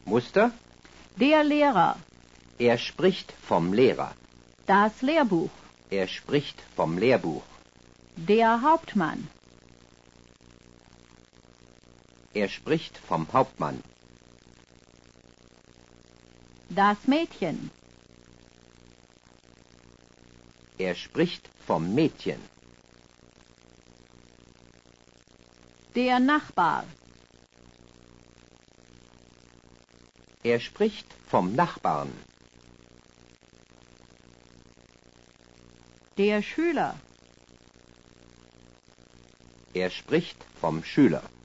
Muster? Der Lehrer. Er spricht vom Lehrer. Das Lehrbuch. Er spricht vom Lehrbuch. Der Hauptmann. Er spricht vom Hauptmann. Das Mädchen. Er spricht vom Mädchen. Der Nachbar. Er spricht vom Nachbarn. Der Schüler. Er spricht vom Schüler.